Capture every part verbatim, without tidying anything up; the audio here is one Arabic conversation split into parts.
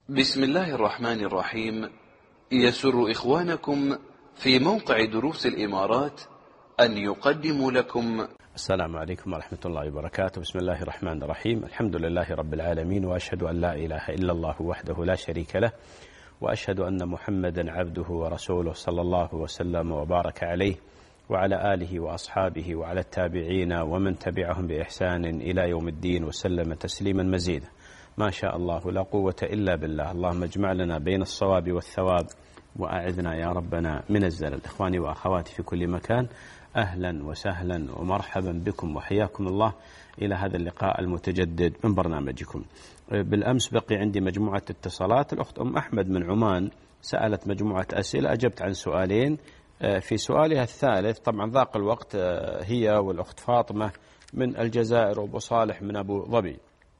بسم الله الرحمن الرحيم. يسر إخوانكم في موقع دروس الإمارات أن يقدموا لكم. السلام عليكم ورحمة الله وبركاته. بسم الله الرحمن الرحيم. الحمد لله رب العالمين، وأشهد أن لا إله إلا الله وحده لا شريك له، وأشهد أن محمدا عبده ورسوله صلى الله وسلم وبارك عليه وعلى آله وأصحابه وعلى التابعين ومن تبعهم بإحسان إلى يوم الدين وسلم تسليما مزيدا. ما شاء الله لا قوة إلا بالله. اللهم اجمع لنا بين الصواب والثواب، وأعذنا يا ربنا من الزلل. إخواني وأخواتي في كل مكان، أهلا وسهلا ومرحبا بكم وحياكم الله إلى هذا اللقاء المتجدد من برنامجكم. بالأمس بقي عندي مجموعة اتصالات. الأخت أم أحمد من عمان سألت مجموعة أسئلة، أجبت عن سؤالين. في سؤالها الثالث طبعا ضاق الوقت، هي والأخت فاطمة من الجزائر وأبو صالح من أبو ظبي.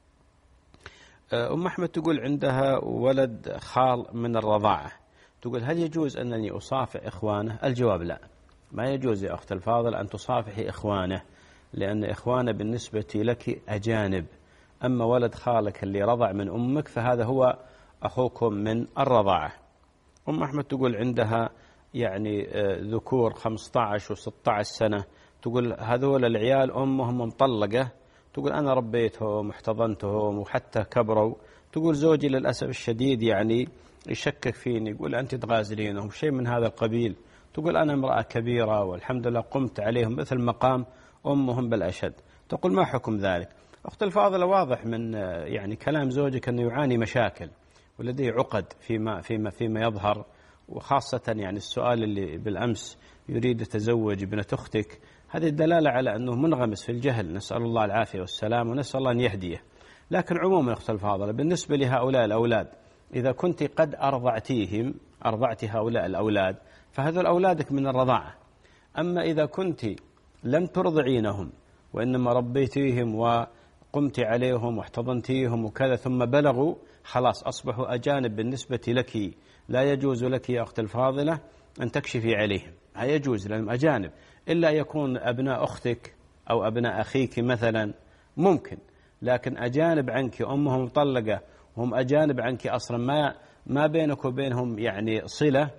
أم أحمد تقول عندها ولد خال من الرضاعة، تقول هل يجوز أنني أصافح إخوانه؟ الجواب لا، ما يجوز يا أخت الفاضل أن تصافحي إخوانه، لأن إخوانه بالنسبة لك أجانب. أما ولد خالك اللي رضع من أمك فهذا هو أخوكم من الرضاعة. أم أحمد تقول عندها يعني ذكور خمسة عشر وستة عشر سنة، تقول هذول العيال أمهم مطلقة، تقول أنا ربيتهم واحتضنتهم وحتى كبروا. تقول زوجي للأسف الشديد يعني يشكك فيني، يقول أنت تغازلينهم شيء من هذا القبيل. تقول أنا امرأة كبيرة والحمد لله قمت عليهم مثل مقام أمهم بالأشد. تقول ما حكم ذلك؟ أخت الفاضلة، واضح من يعني كلام زوجك أنه يعاني مشاكل ولديه عقد فيما فيما فيما يظهر، وخاصة يعني السؤال اللي بالأمس يريد يتزوج ابنة أختك، هذه الدلالة على أنه منغمس في الجهل، نسأل الله العافية والسلام ونسأل الله أن يهديه. لكن عموما أخت الفاضلة، بالنسبة لهؤلاء الأولاد، إذا كنت قد أرضعتيهم أرضعت هؤلاء الأولاد فهذول أولادك من الرضاعة. أما إذا كنت لم ترضعينهم وإنما ربيتيهم وقمت عليهم واحتضنتيهم وكذا ثم بلغوا، خلاص أصبحوا أجانب بالنسبة لك. لا يجوز لك يا أخت الفاضلة أن تكشفي عليهم، لا يجوز لأنهم أجانب، إلا يكون أبناء أختك أو أبناء أخيك مثلا ممكن، لكن أجانب عنك، أمهم مطلقة وهم أجانب عنك أصلا، ما ما بينك وبينهم يعني صلة،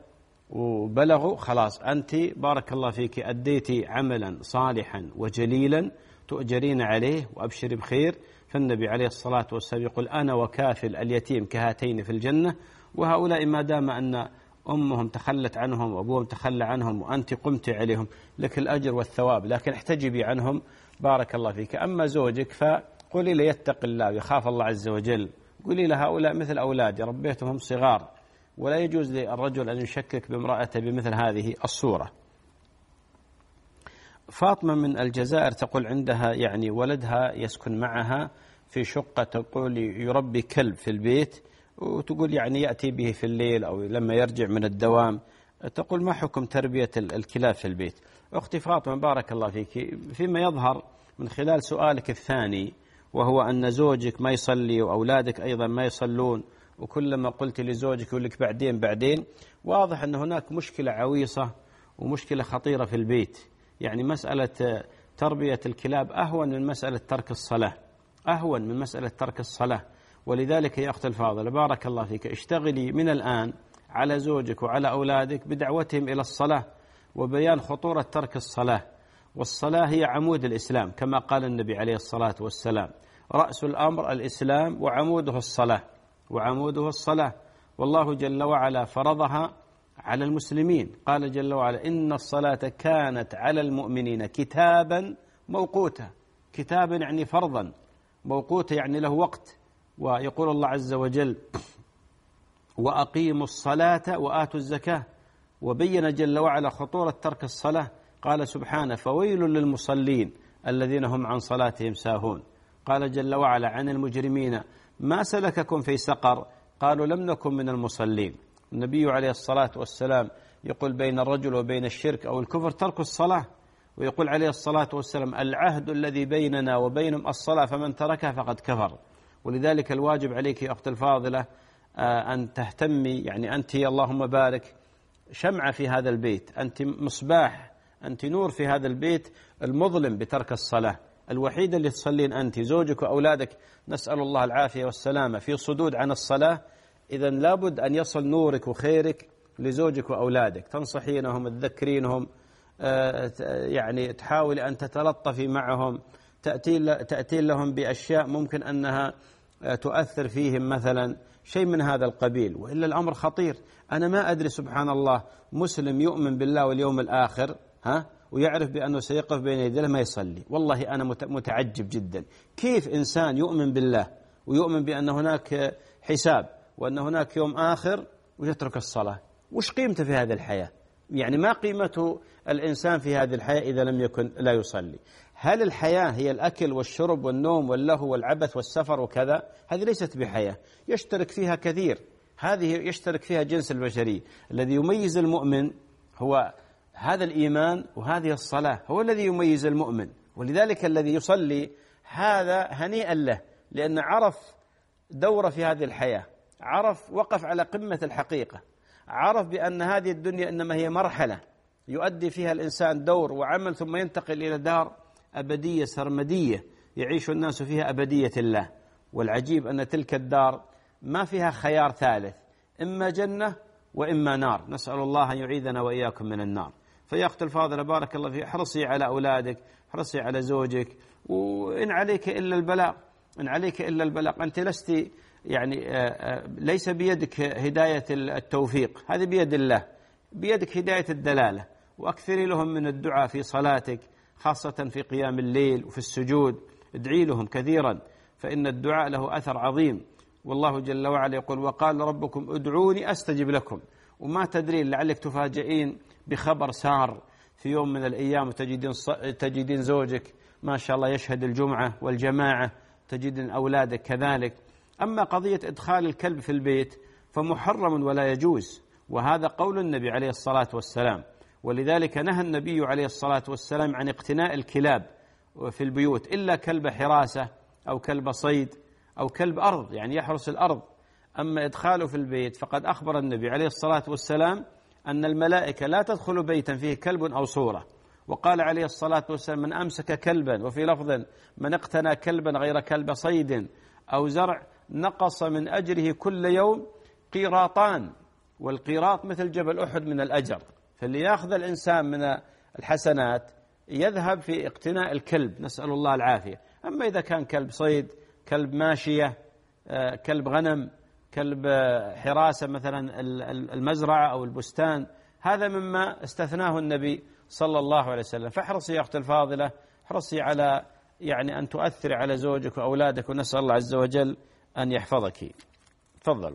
وبلغوا خلاص أنت بارك الله فيك أديتي عملا صالحا وجليلا تؤجرين عليه وأبشر بخير. فالنبي عليه الصلاة والسلام يقول أنا وكافل اليتيم كهاتين في الجنة. وهؤلاء ما دام أن أمهم تخلت عنهم وأبوهم تخلى عنهم وأنت قمت عليهم لك الأجر والثواب، لكن احتجبي عنهم بارك الله فيك. أما زوجك فقولي له يتق الله ويخاف الله عز وجل، قولي له هؤلاء مثل أولادي ربيتهم صغار، ولا يجوز للرجل أن يشكك بامرأته بمثل هذه الصورة. فاطمة من الجزائر تقول عندها يعني ولدها يسكن معها في شقة، تقول يربي كلب في البيت، وتقول يعني يأتي به في الليل أو لما يرجع من الدوام. تقول ما حكم تربية الكلاب في البيت؟ أختي فاطمة بارك الله فيك، فيما يظهر من خلال سؤالك الثاني وهو أن زوجك ما يصلي وأولادك أيضا ما يصلون، وكلما قلت لزوجك يقول لك بعدين بعدين، واضح أن هناك مشكلة عويصة ومشكلة خطيرة في البيت. يعني مسألة تربية الكلاب أهون من مسألة ترك الصلاة، أهون من مسألة ترك الصلاة. ولذلك يا أخت الفاضلة بارك الله فيك اشتغلي من الآن على زوجك وعلى أولادك بدعوتهم إلى الصلاة وبيان خطورة ترك الصلاة. والصلاة هي عمود الإسلام كما قال النبي عليه الصلاة والسلام، رأس الأمر الإسلام وعموده الصلاة، وعموده الصلاة. والله جل وعلا فرضها على المسلمين، قال جل وعلا إن الصلاة كانت على المؤمنين كتابا موقوتا. كتابا يعني فرضا، موقوتا يعني له وقت. ويقول الله عز وجل وأقيموا الصلاة وآتوا الزكاة، وبين جل وعلا خطورة ترك الصلاة. قال سبحانه فويل للمصلين الذين هم عن صلاتهم ساهون. قال جل وعلا عن المجرمين ما سلككم في سقر؟ قالوا لم نكن من المصلين. النبي عليه الصلاة والسلام يقول بين الرجل وبين الشرك أو الكفر ترك الصلاة، ويقول عليه الصلاة والسلام العهد الذي بيننا وبينهم الصلاة فمن تركها فقد كفر. ولذلك الواجب عليك يا أخت الفاضلة أن تهتمي، يعني أنت اللهم بارك شمعة في هذا البيت، أنت مصباح، أنت نور في هذا البيت المظلم بترك الصلاة. الوحيدة اللي تصلين أنت، زوجك وأولادك نسأل الله العافية والسلامة في صدود عن الصلاة، إذا لابد أن يصل نورك وخيرك لزوجك وأولادك، تنصحينهم، تذكرينهم، يعني تحاول أن تتلطفي معهم، تأتي لهم بأشياء ممكن أنها تؤثر فيهم، مثلا شيء من هذا القبيل. وإلا الأمر خطير. أنا ما أدري سبحان الله مسلم يؤمن بالله واليوم الآخر ها ويعرف بأنه سيقف بين يديه ما يصلي. والله أنا متعجب جدا كيف إنسان يؤمن بالله ويؤمن بأن هناك حساب وأن هناك يوم آخر ويترك الصلاة. وش قيمته في هذه الحياة؟ يعني ما قيمة الإنسان في هذه الحياة إذا لم يكن لا يصلي؟ هل الحياة هي الأكل والشرب والنوم واللهو والعبث والسفر وكذا؟ هذه ليست بحياة. يشترك فيها كثير، هذه يشترك فيها جنس البشرية. الذي يميز المؤمن هو هذا الإيمان، وهذه الصلاة هو الذي يميز المؤمن. ولذلك الذي يصلي هذا هنيئا له، لأن عرف دوره في هذه الحياة، عرف وقف على قمة الحقيقة، عرف بأن هذه الدنيا إنما هي مرحلة يؤدي فيها الإنسان دور وعمل، ثم ينتقل إلى دار أبدية سرمدية يعيش الناس فيها أبدية الله. والعجيب أن تلك الدار ما فيها خيار ثالث، إما جنة وإما نار. نسأل الله أن يعيذنا وإياكم من النار. فيا أختي الفاضلة بارك الله فيك، احرصي على أولادك، احرصي على زوجك، وإن عليك إلا البلاغ، إن عليك إلا البلاغ. أنت لست يعني ليس بيدك هداية التوفيق، هذه بيد الله، بيدك هداية الدلالة. وأكثري لهم من الدعاء في صلاتك، خاصة في قيام الليل وفي السجود، ادعي لهم كثيرا، فإن الدعاء له أثر عظيم. والله جل وعلا يقول: وقال ربكم ادعوني أستجب لكم. وما تدرين لعلك تفاجئين بخبر سار في يوم من الأيام وتجدين تجدين زوجك ما شاء الله يشهد الجمعة والجماعة، تجدين أولادك كذلك. أما قضية إدخال الكلب في البيت فمحرم ولا يجوز، وهذا قول النبي عليه الصلاة والسلام. ولذلك نهى النبي عليه الصلاة والسلام عن اقتناء الكلاب في البيوت إلا كلب حراسة أو كلب صيد أو كلب أرض، يعني يحرس الأرض. أما إدخاله في البيت فقد أخبر النبي عليه الصلاة والسلام أن الملائكة لا تدخل بيتا فيه كلب أو صورة. وقال عليه الصلاة والسلام: من أمسك كلبا، وفي لفظ: من اقتنى كلبا غير كلب صيد أو زرع نقص من أجره كل يوم قيراطان. والقيراط مثل جبل أحد من الأجر. فاللي يأخذ الإنسان من الحسنات يذهب في اقتناء الكلب، نسأل الله العافية. أما إذا كان كلب صيد، كلب ماشية، كلب غنم، كلب حراسة مثلا المزرعة أو البستان، هذا مما استثناه النبي صلى الله عليه وسلم. فاحرصي يا أختي الفاضلة، احرصي على يعني أن تؤثر على زوجك وأولادك، ونسأل الله عز وجل أن يحفظك. تفضلوا.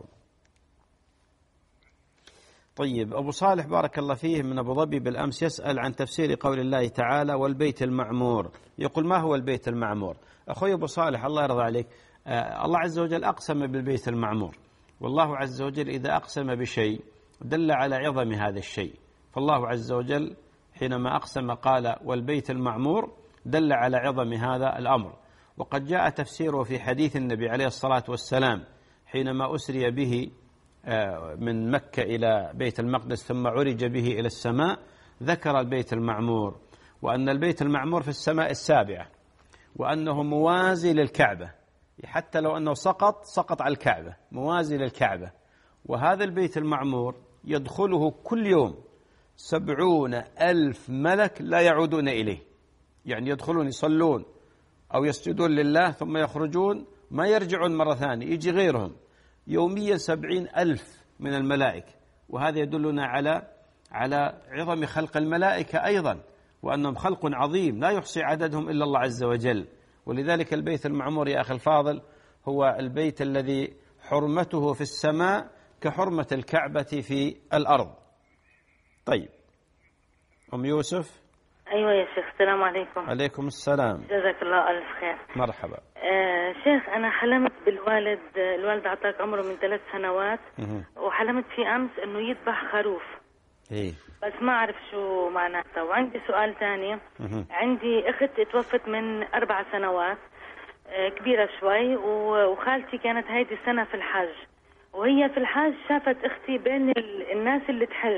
طيب، أبو صالح بارك الله فيه من أبو ظبي بالأمس يسأل عن تفسير قول الله تعالى: والبيت المعمور. يقول: ما هو البيت المعمور؟ أخوي أبو صالح الله يرضى عليك، آه الله عز وجل أقسم بالبيت المعمور، والله عز وجل إذا أقسم بشيء دل على عظم هذا الشيء. فالله عز وجل حينما أقسم قال: والبيت المعمور، دل على عظم هذا الأمر. وقد جاء تفسيره في حديث النبي عليه الصلاة والسلام حينما أسري به من مكة إلى بيت المقدس ثم عرج به إلى السماء، ذكر البيت المعمور، وأن البيت المعمور في السماء السابعة، وأنه موازي للكعبة، حتى لو أنه سقط سقط على الكعبة، موازي للكعبة. وهذا البيت المعمور يدخله كل يوم سبعون ألف ملك لا يعودون إليه، يعني يدخلون يصلون أو يسجدون لله ثم يخرجون ما يرجعون مرة ثانية، يجي غيرهم يوميا سبعين ألف من الملائكة. وهذا يدلنا على على عظم خلق الملائكة أيضا، وأنهم خلق عظيم لا يحصي عددهم إلا الله عز وجل. ولذلك البيت المعمور يا أخي الفاضل هو البيت الذي حرمته في السماء كحرمة الكعبة في الأرض. طيب، أم يوسف. أيوة يا شيخ، السلام عليكم. عليكم السلام. جزاك الله ألف خير. مرحبا. آه شيخ، أنا حلمت بالوالد، الوالد أعطاك عمره من ثلاث سنوات، وحلمت في أمس إنه يذبح خروف. إيه. بس ما أعرف شو معناته. وعندي سؤال ثاني. عندي أخت توفت من أربع سنوات، آه كبيرة شوي، وخالتي كانت هيدي السنة في الحج، وهي في الحج شافت أختي بين الناس اللي تحج،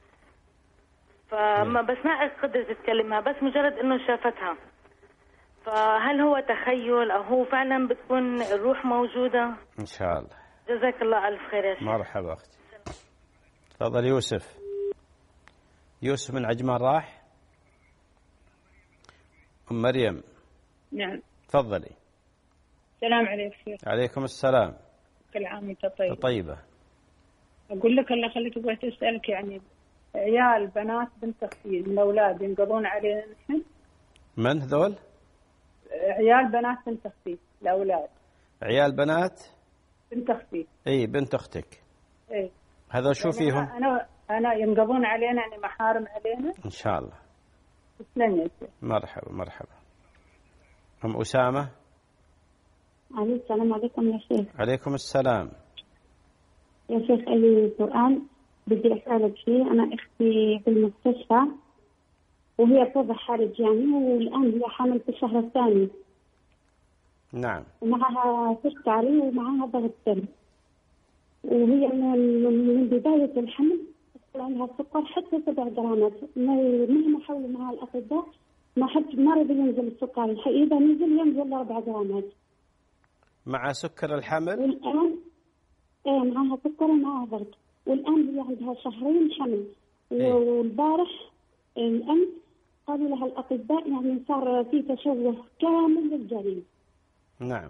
فما بس ما قدرت تتكلمها، بس مجرد انه شافتها. فهل هو تخيل او هو فعلا بتكون الروح موجودة؟ ان شاء الله جزاك الله ألف خير يا شيخ. مرحبا أختي. تفضل يوسف. يوسف من عجمان راح. أم مريم. نعم. تفضلي. السلام عليكم. عليكم السلام. كل عام وانت طيب. طيبة. أقول لك الله خليك بغيت أسألك يعني عيال بنات بنت أختي من الأولاد ينقضون علينا نحن. من هذول؟ عيال بنات بنت أختي الأولاد. عيال بنات بنت أختي. إي بنت أختك. إيه. هذا شو يعني فيهم؟ أنا أنا ينقضون علينا يعني محارم علينا. إن شاء الله. تسلم. مرحبا مرحبا. أم أسامة. السلام عليكم يا شيخ. عليكم السلام. يا شيخ لي سؤال بدي أسألك فيه. أنا أختي في المستشفى وهي بتوضع حالة يعني والآن هي حامل في الشهر الثاني. نعم. ومعها سكري ومعها ضغط دم وهي من من بداية الحمل عندها السكر حتى سبع جرامات. مهما حاولوا معها الأطباء ما حد ما رضي ينزل السكر. إذا نزل ينزل أربع جرامات. مع سكر الحمل؟ والآن إيه معها سكر ومعها ضغط. والآن هي عندها شهرين حمل. إيه؟ والبارح الأمس قالوا لها الأطباء يعني صار في تشوه كامل للجنين. نعم.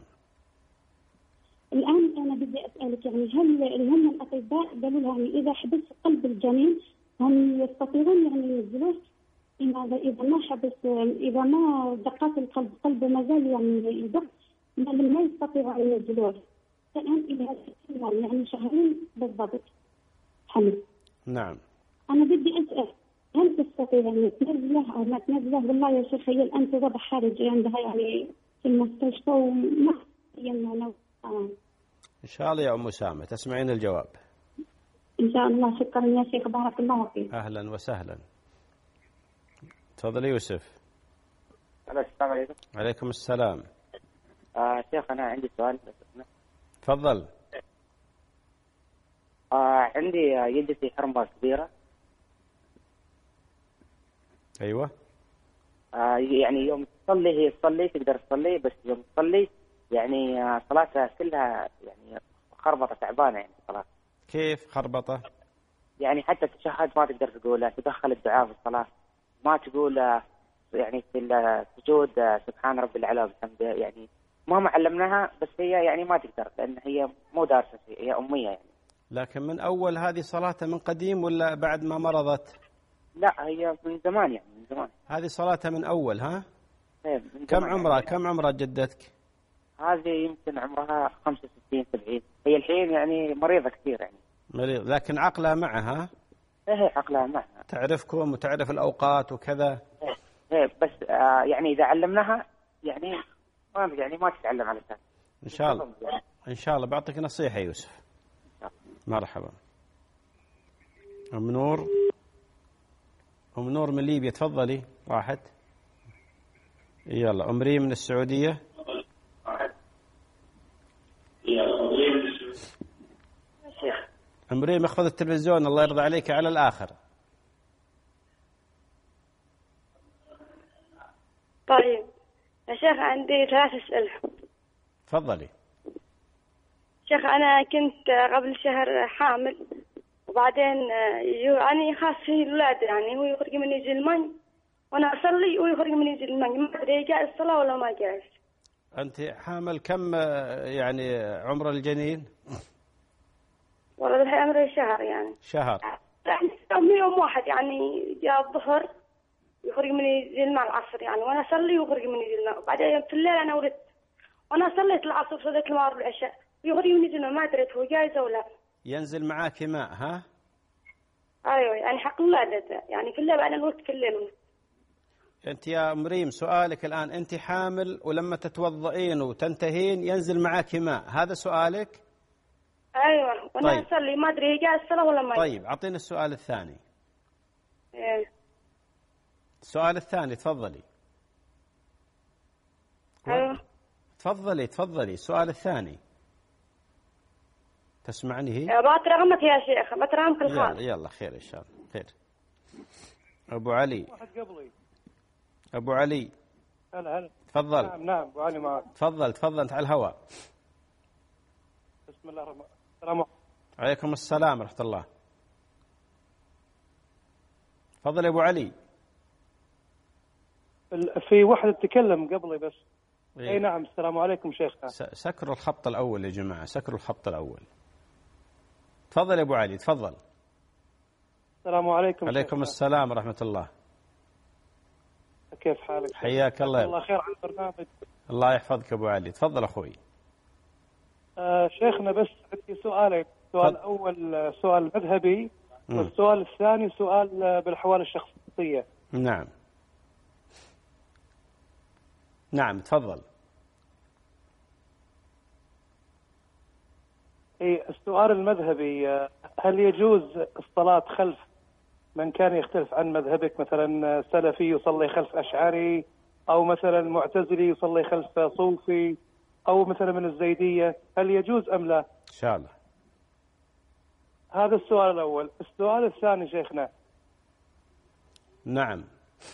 الآن أنا بدي أسألك يعني هل هم الأطباء قالوا لها يعني إذا حبس قلب الجنين هم يستطيعون يعني ينزلوه؟ إذا إذا ما حبس إذا ما دقات القلب قلبه ما زال يعني يدق ما يستطيعوا أن ينزلوه. الآن إلى يعني شهرين بالضبط حمل. نعم. أنا بدي أسأل هل تستطيع يعني تنزله أو ما تنزله؟ والله يا شيخ هي الآن توضع خارج عندها يعني في المستشفى وما يمنع. إن شاء الله يا أم أسامة تسمعين الجواب. إن شاء الله. شكرا يا شيخ بارك الله فيك. أهلا وسهلا. تفضل يوسف. السلام عليكم. عليكم السلام. آه شيخ أنا عندي سؤال. تفضل. آه عندي يدتي حرمة كبيرة. أيوة. آه يعني يوم تصلي هي تصلي تقدر تصلي بس يوم تصلي يعني آه صلاتها كلها يعني خربطة تعبانة يعني صلاة. كيف خربطة؟ يعني حتى التشهد ما تقدر تقولها تدخل الدعاء في الصلاة ما تقول يعني في السجود سبحان ربي الأعلى وبحمده يعني ما علمناها بس هي يعني ما تقدر لأن هي مو دارسة هي أمية يعني. لكن من أول هذه صلاتها من قديم ولا بعد ما مرضت؟ لا هي من زمان يعني من زمان. هذه صلاتها من أول ها؟ ايه من كم عمرها يعني. كم عمرها جدتك؟ هذه يمكن عمرها خمسة وستين سبعين. هي الحين يعني مريضة كثير يعني. مريض لكن عقلها معها. ايه عقلها معها. تعرفكم وتعرف الأوقات وكذا. ايه, إيه بس آه يعني إذا علمناها يعني ما يعني ما تتعلم على الثاني. إن شاء الله. إن شاء الله بعطيك نصيحة يوسف. مرحبا. أم نور. أم نور من ليبيا تفضلي. راحت. يلا أم ريم من السعودية. أم ريم اخفض التلفزيون الله يرضى عليك على الآخر. طيب يا شيخ عندي ثلاث أسئلة. تفضلي. شيخ أنا كنت قبل شهر حامل وبعدين يعني خاص في الولاد يعني هو يخرج من يجي المي وأنا أصلي ويخرج من يجي المي ما أدري جاء الصلاة ولا ما جاء. أنت حامل كم يعني عمر الجنين؟ والله الحين عمره شهر يعني. شهر. يعني يوم واحد يعني جاء الظهر يخرج من يجي الماء العصر يعني وأنا أصلي ويخرج من يجي الماء وبعدين في الليل أنا ولدت وأنا صليت العصر صليت المغرب العشاء يخرج من يجي الماء ما أدري هو جايز ولا. ينزل معاك ماء ها؟ أيوة يعني حق ولادته يعني في الليل أنا الوقت في الليل. أنت يا مريم سؤالك الآن أنت حامل ولما تتوضئين وتنتهين ينزل معك ماء هذا سؤالك؟ أيوة وأنا طيب. أصلي ما أدري جاء الصلاة ولا ما. طيب أعطينا السؤال الثاني. إيه. السؤال الثاني تفضلي. أيوة. تفضلي تفضلي السؤال الثاني. تسمعني هي؟ بترغمك يا شيخ بترغمك الخال. يلا يلا خير إن شاء الله خير. أبو علي. واحد قبلي. أبو علي. هلا هلا. تفضل. نعم نعم أبو علي معك. تفضل تفضل أنت على الهواء. بسم الله الرحمن. السلام عليكم. عليكم السلام ورحمة الله. تفضل يا أبو علي. في واحد تكلم قبلي بس. إيه؟ أي نعم. السلام عليكم شيخنا. سكروا الخط الأول يا جماعة، سكروا الخط الأول. تفضل يا أبو علي، تفضل. السلام عليكم. عليكم السلام ورحمة الله. كيف حالك؟ حياك الله. الله خير على البرنامج. الله يحفظك أبو علي، تفضل أخوي. آه شيخنا بس عندي سؤالين، السؤال الأول سؤال مذهبي م. والسؤال الثاني سؤال بالأحوال الشخصية. نعم نعم تفضل. اي السؤال المذهبي، هل يجوز الصلاة خلف من كان يختلف عن مذهبك، مثلا سلفي يصلي خلف أشعري، أو مثلا معتزلي يصلي خلف صوفي، أو مثلا من الزيدية، هل يجوز أم لا؟ إن شاء الله. هذا السؤال الأول. السؤال الثاني شيخنا. نعم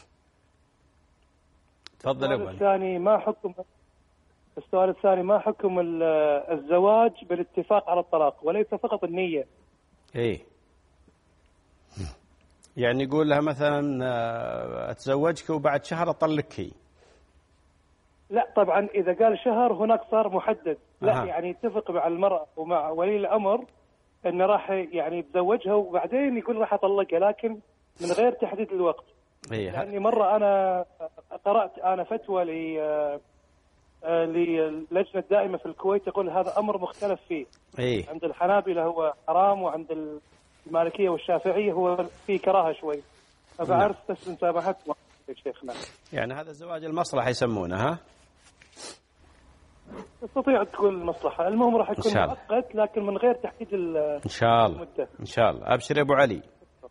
تفضل يا أبو علي. الثاني ما حكم السؤال الثاني ما حكم الزواج بالاتفاق على الطلاق وليس فقط النية؟ ايه يعني يقول لها مثلا اتزوجك وبعد شهر اطلقك. لا طبعا اذا قال شهر هناك صار محدد. لا أه. يعني يتفق مع المرأة ومع ولي الامر انه راح يعني يتزوجها وبعدين يقول راح اطلقها، لكن من غير تحديد الوقت. إيه. يعني مرة انا قرأت انا فتوى ل للجنة الدائمة في الكويت تقول هذا أمر مختلف فيه. إيه؟ عند الحنابلة هو حرام، وعند المالكية والشافعية هو فيه كراهة شوي. فبعرف بس مسامحتكم يا شيخنا. يعني هذا زواج المصلحة يسمونه، ها؟ تستطيع تقول المصلحة، المهم راح يكون مؤقت لكن من غير تحديد إن شاء الله المدة. إن شاء الله. أبشر يا أبو علي.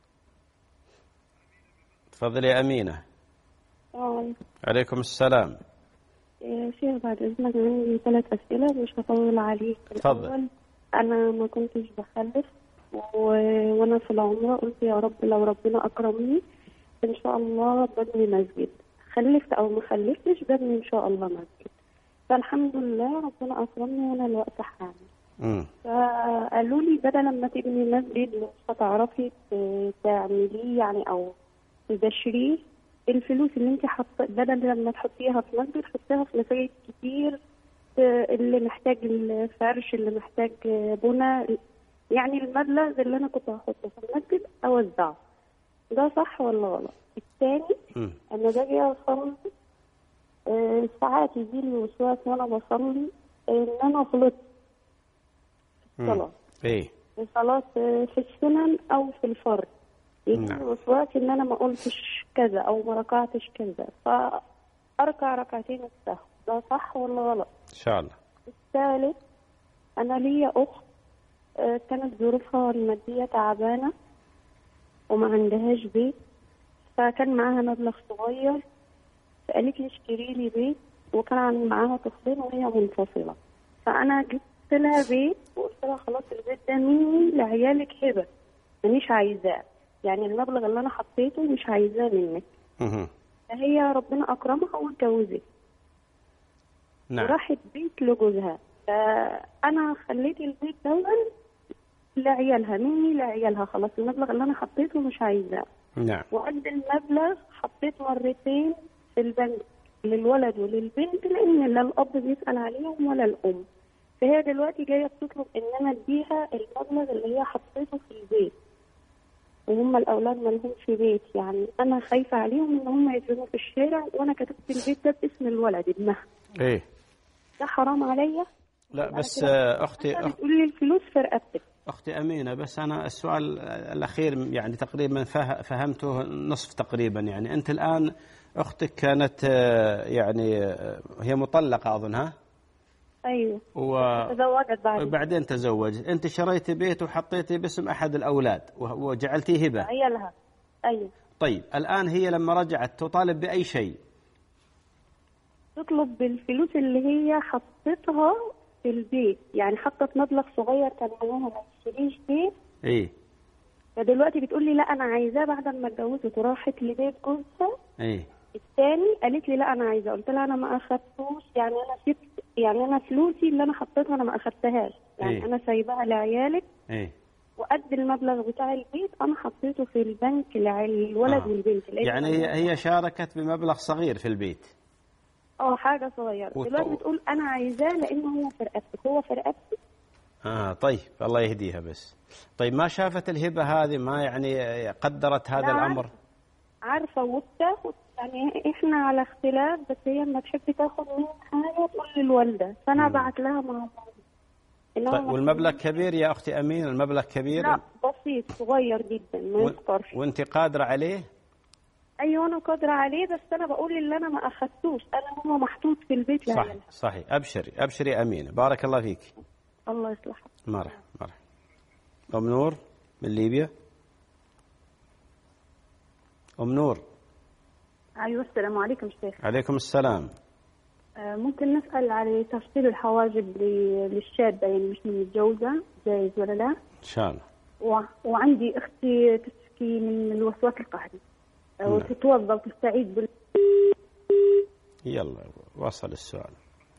تفضل يا أمينة. آه. عليكم السلام. يا شيخ بعد إذنك عندي ثلاث أسئلة مش هطول عليك. تفضل. أنا ما كنتش بخلف و... وأنا في العمرة قلت يا رب لو ربنا أكرمني إن شاء الله ببني مسجد. خلفت أو ما خلفتش ببني إن شاء الله مسجد. فالحمد لله ربنا أكرمني وأنا الوقت حامل. فقالوا لي بدل ما تبني مسجد مش هتعرفي تعمليه يعني أو تبشريه، الفلوس اللي انت حط بدل لما تحطيها في مسجد حطيها في مساجد كتير، اللي محتاج الفرش اللي محتاج بناء، يعني المبلغ اللي انا كنت هحطه في المسجد اوزعه. ده صح ولا غلط؟ الثاني انا باجي اصلي أه ساعات يجيلي وسواس وانا بصلي ان انا غلطت في الصلاه. ايه في الصلاه في السنن او في الفرض يجي وسواس ان انا ما قلتش كذا او ما ركعتش كذا فاركع ركعتين السهو. ده صح ولا غلط؟ ان شاء الله. الثالث انا ليا اخت كانت ظروفها الماديه تعبانه وما عندهاش بيت، فكان معاها مبلغ صغير فقالت لي اشتري لي بيت، وكان معاها طفلين وهي منفصله، فانا جبت لها بيت وقلت لها خلاص البيت ده مني لعيالك هبه مانيش عايزاه، يعني المبلغ اللي انا حطيته مش عايزاه منك. فهي ربنا اكرمها واتجوزت. نعم. وراحت بيت لجوزها، فانا خليت البيت ده لعيالها مني لعيالها، خلاص المبلغ اللي انا حطيته مش عايزاه. نعم. وقد المبلغ حطيت مرتين في البنك للولد وللبنت لان لا الاب بيسال عليهم ولا الام. فهي دلوقتي جايه بتطلب ان انا اديها المبلغ اللي هي حطيته في البيت، وهم الاولاد ما لهمش بيت، يعني انا خايفه عليهم ان هم يترموا في الشارع وانا كتبت البيت ده باسم الولد ابنها. ايه ده حرام عليا؟ لا بس اختي بتقولي لي الفلوس في رقبتك. اختي امينه، بس انا السؤال الاخير يعني تقريبا فهمته نصف تقريبا. يعني انت الان اختك كانت يعني هي مطلقه اظنها؟ ايوه. و... تزوجت بعدين. وبعدين تزوجت. انت شريتي بيت وحطيتي باسم احد الاولاد وجعلتيه هبه. عيالها. ايوه. طيب الان هي لما رجعت تطالب باي شيء؟ تطلب بالفلوس اللي هي حطتها في البيت، يعني حطت مبلغ صغير كان معاها ما تشتريش بيت. ايه. فدلوقتي بتقول لي لا انا عايزاه بعد ما اتجوزت وراحت لبيت جوزها. ايه. الثاني قالت لي لا انا عايزاه، قلت لها انا ما اخدتوش، يعني انا سبت، يعني انا فلوسي اللي انا حطيتها انا ما اخدتهاش، يعني إيه؟ أنا سايباها لعيالك، إيه؟ وقد المبلغ بتاع البيت أنا حطيته في البنك للولد آه. والبنت. يعني هي هي شاركت بمبلغ صغير في البيت. اه حاجة صغيرة. وط- دلوقتي بتقول أنا عايزاه لأنه هو في رقبتك، هو في رقبتك. آه طيب الله يهديها. بس طيب ما شافت الهبة هذه؟ ما يعني قدرت هذا لا الأمر؟ عارفة, عارفة وبتاخد، يعني إحنا على اختلاف، بس هي لما تحب تاخد مني حاجة تقول للوالدة، فأنا بعت لها مع بعض. طيب والمبلغ كبير يا أختي أمين؟ المبلغ كبير؟ لا بسيط صغير جدا ما يذكرش. وأنت قادرة عليه؟ أيوة أنا قادرة عليه، بس أنا بقول اللي أنا ما أخدتوش، أنا هو محطوط في البيت صح لعيالها. صحيح. أبشري أبشري أمينة، بارك الله فيك. الله يصلحك. مرحبا مرحبا. أم نور من ليبيا. أم نور. أيوة السلام عليكم شيخ. عليكم السلام. آه ممكن نسأل على تفصيل الحواجب للشابة يعني مش متجوزة، جايز ولا لا؟ إن شاء الله. و... وعندي أختي تشكي من الوسواس القهري وتتوضأ وتستعيد بال... يلا وصل السؤال.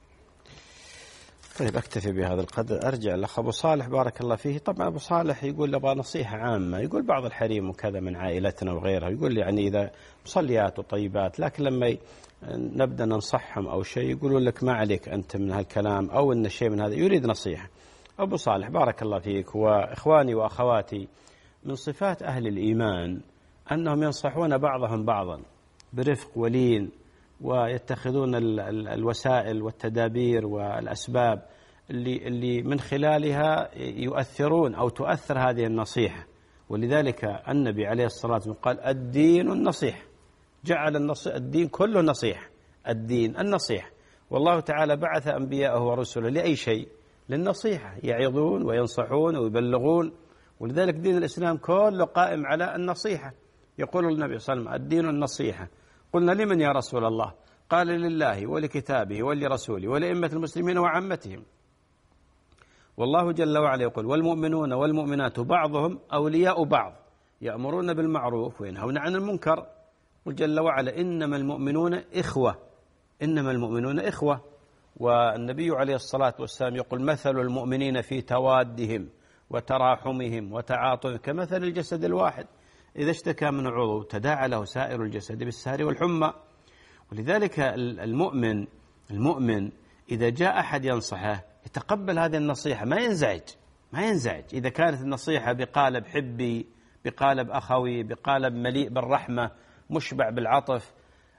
طيب أكتفي بهذا القدر. أرجع لأخ أبو صالح بارك الله فيه. طبعا أبو صالح يقول أبغى نصيحة عامة، يقول بعض الحريم وكذا من عائلتنا وغيرها، يقول يعني إذا مصليات وطيبات، لكن لما نبدأ ننصحهم أو شيء يقولون لك ما عليك أنت من هالكلام، أو أن شيء من هذا. يريد نصيحة. أبو صالح بارك الله فيك وإخواني وأخواتي، من صفات أهل الإيمان أنهم ينصحون بعضهم بعضا برفق ولين، ويتخذون الوسائل والتدابير والأسباب اللي اللي من خلالها يؤثرون أو تؤثر هذه النصيحة. ولذلك النبي عليه الصلاة والسلام قال الدين النصيحة، جعل النصيحة الدين كله نصيحة، الدين النصيحة. والله تعالى بعث أنبياءه ورسله لأي شيء؟ للنصيحة، يعظون وينصحون ويبلغون. ولذلك دين الإسلام كله قائم على النصيحة. يقول النبي صلى الله عليه وسلم الدين النصيحة. قلنا لمن يا رسول الله؟ قال لله ولكتابه ولرسوله ولأئمة المسلمين وعامتهم. والله جل وعلا يقول والمؤمنون والمؤمنات بعضهم أولياء بعض يأمرون بالمعروف وينهون عن المنكر. وجل وعلا إنما المؤمنون إخوة، إنما المؤمنون إخوة. والنبي عليه الصلاة والسلام يقول مثل المؤمنين في توادهم وتراحمهم وتعاطفهم كمثل الجسد الواحد إذا اشتكى من عضو تداعى له سائر الجسد بالسهر والحمى. ولذلك المؤمن المؤمن إذا جاء أحد ينصحه يتقبل هذه النصيحة، ما ينزعج ما ينزعج إذا كانت النصيحة بقالب حبي، بقالب أخوي، بقالب مليء بالرحمة، مشبع بالعطف.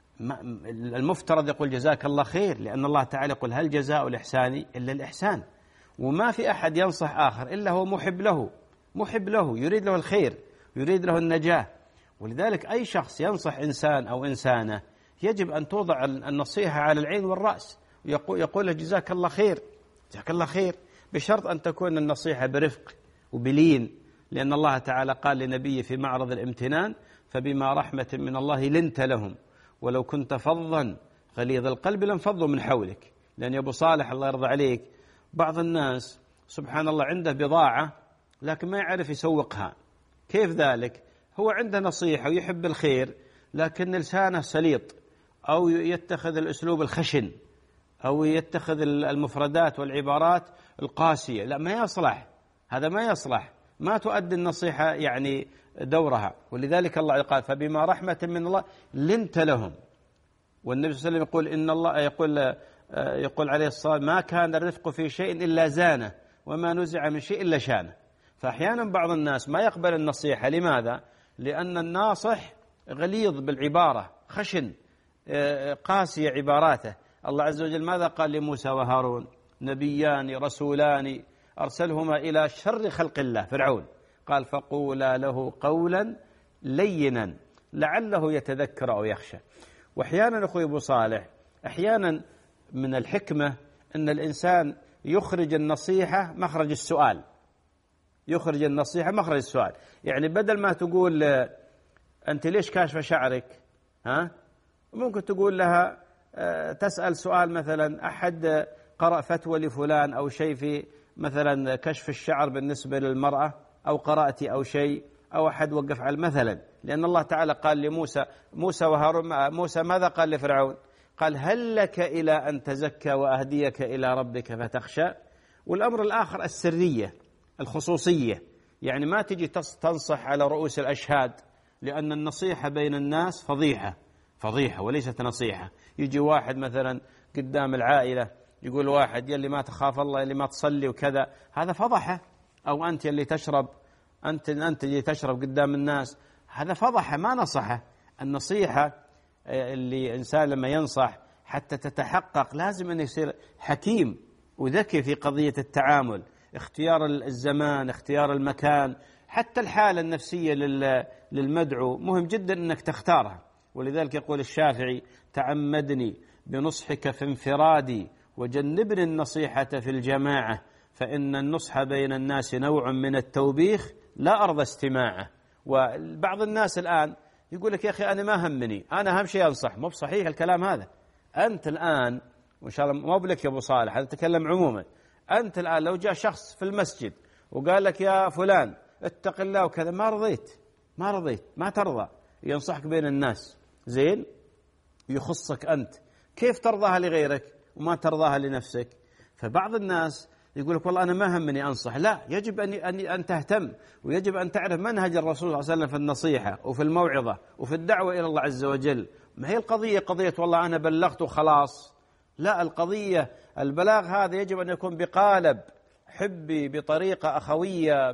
المفترض يقول جزاك الله خير، لأن الله تعالى يقول هل جزاء الإحسان إلا الإحسان. وما في أحد ينصح آخر إلا هو محب له، محب له يريد له الخير، يريد له النجاة. ولذلك أي شخص ينصح إنسان أو إنسانة يجب أن توضع النصيحة على العين والرأس، ويقول يقول له جزاك الله خير، جزاك الله خير، بشرط أن تكون النصيحة برفق وبلين. لأن الله تعالى قال لنبيه في معرض الامتنان فبما رحمة من الله لنت لهم ولو كنت فظا غليظ القلب لانفضوا من حولك. لأن يا أبو صالح الله يرضى عليك بعض الناس سبحان الله عنده بضاعة لكن ما يعرف يسوقها. كيف ذلك؟ هو عنده نصيحة ويحب الخير لكن لسانه سليط، أو يتخذ الأسلوب الخشن، أو يتخذ المفردات والعبارات القاسية. لا، ما يصلح، هذا ما يصلح، ما تؤدي النصيحة يعني دورها. ولذلك الله قال فبما رحمة من الله لنت لهم. والنبي صلى الله عليه وسلم يقول إن الله يقول يقول عليه الصلاة ما كان الرفق في شيء إلا زانه وما نزع من شيء إلا شانه. فأحيانا بعض الناس ما يقبل النصيحة. لماذا؟ لأن الناصح غليظ بالعبارة، خشن، قاسية عباراته. الله عز وجل ماذا قال لموسى وهارون؟ نبيان رسولان أرسلهما إلى شر خلق الله فرعون، قال فقولا له قولا لينا لعله يتذكر أو يخشى. وأحيانا أخوي أبو صالح أحيانا من الحكمة أن الإنسان يخرج النصيحة مخرج السؤال، يخرج النصيحة مخرج السؤال. يعني بدل ما تقول أنت ليش كاشف شعرك، ها، ممكن تقول لها تسأل سؤال مثلا أحد قرأ فتوى لفلان أو شيء في مثلا كشف الشعر بالنسبة للمرأة، أو قرأتي أو شيء، أو أحد وقف على مثلا. لأن الله تعالى قال لموسى موسى وهارون موسى ماذا قال لفرعون؟ قال هل لك إلى أن تزكى وأهديك إلى ربك فتخشى. والأمر الآخر السرية الخصوصية، يعني ما تجي تنصح على رؤوس الأشهاد، لأن النصيحة بين الناس فضيحة فضيحة وليست نصيحة. يجي واحد مثلا قدام العائلة يقول واحد يلي ما تخاف الله، يلي ما تصلي وكذا، هذا فضحة. أو أنت يلي تشرب، أنت أنت اللي تشرب قدام الناس، هذا فضحة ما نصحه. النصيحة اللي إنسان لما ينصح حتى تتحقق لازم أن يصير حكيم وذكي في قضية التعامل، اختيار الزمان، اختيار المكان، حتى الحالة النفسية للمدعو مهم جدا أنك تختارها. ولذلك يقول الشافعي: تعمدني بنصحك في انفرادي وجنبني النصيحة في الجماعة، فإن النصح بين الناس نوع من التوبيخ لا أرضى استماعه. وبعض الناس الآن يقول لك: يا أخي أنا ما همني، أنا أهم شيء أنصح. مو بصحيح الكلام هذا. أنت الآن، وإن شاء الله مو بلك يا أبو صالح، أنا أتكلم عموما، أنت الآن لو جاء شخص في المسجد وقال لك: يا فلان اتق الله وكذا، ما رضيت ما رضيت ما ترضى، ينصحك بين الناس، زين، يخصك أنت، كيف ترضاها لغيرك وما ترضاها لنفسك؟ فبعض الناس يقول لك: والله أنا ما همني أنصح. لا، يجب أن أن تهتم، ويجب أن تعرف منهج الرسول صلى الله عليه وسلم في النصيحة وفي الموعظة وفي الدعوة إلى الله عز وجل. ما هي القضية قضية والله أنا بلغت وخلاص، لا، القضية البلاغ هذا يجب أن يكون بقالب حبي، بطريقة أخوية،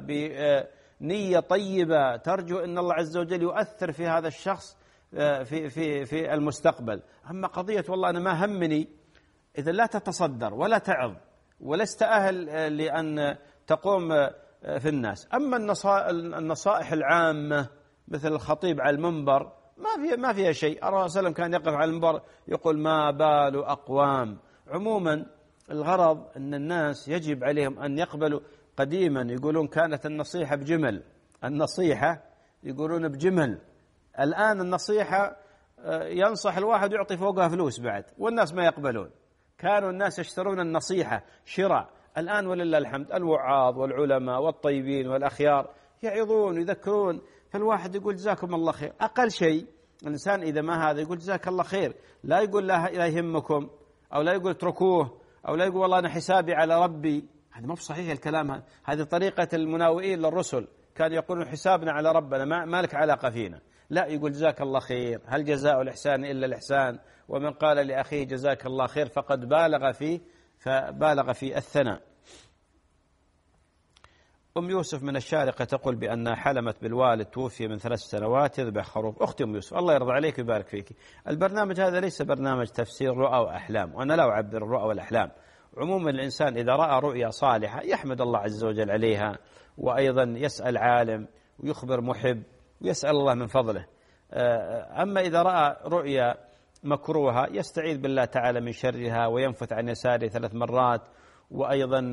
بنية طيبة، ترجو أن الله عز وجل يؤثر في هذا الشخص في في في المستقبل. أما قضية والله أنا ما همني، إذا لا تتصدر ولا تعظ ولست أهل لأن تقوم في الناس. أما النصائح العامة مثل الخطيب على المنبر ما فيها ما فيها شيء. الرسول صلى الله عليه وسلم كان يقف على المنبر يقول: ما بال أقوام. عموما الغرض أن الناس يجب عليهم أن يقبلوا. قديما يقولون كانت النصيحة بجمل، النصيحة يقولون بجمل. الآن النصيحة ينصح الواحد يعطي فوقها فلوس بعد، والناس ما يقبلون. كانوا الناس يشترون النصيحة شراء، الآن ولله الحمد الوعاظ والعلماء والطيبين والأخيار يعظون ويذكرون، فالواحد يقول: جزاكم الله خير. أقل شيء الإنسان إذا ما هذا يقول: جزاك الله خير، لا يقول لا يهمكم، أو لا يقول اتركوه، أو لا يقول والله أنا حسابي على ربي. هذا ما بصحيح الكلام هذا. هذه طريقة المناوئين للرسل، كانوا يقولون حسابنا على ربنا، ما, ما لك علاقة فينا. لا، يقول: جزاك الله خير، هل جزاء الإحسان إلا الإحسان، ومن قال لأخيه جزاك الله خير فقد بالغ فيه فبالغ في الثناء. أم يوسف من الشارقة تقول بأنها حلمت بالوالد توفي من ثلاث سنوات يذبح خروف. أختي أم يوسف الله يرضى عليك ويبارك فيك، البرنامج هذا ليس برنامج تفسير رؤى وأحلام، وأنا لا أعبر الرؤى والأحلام. عموما الإنسان إذا رأى رؤيا صالحة يحمد الله عز وجل عليها، وأيضا يسأل عالم ويخبر محب ويسأل الله من فضله. أما إذا رأى رؤيا مكروهة يستعيذ بالله تعالى من شرها وينفث عن يساره ثلاث مرات، وأيضا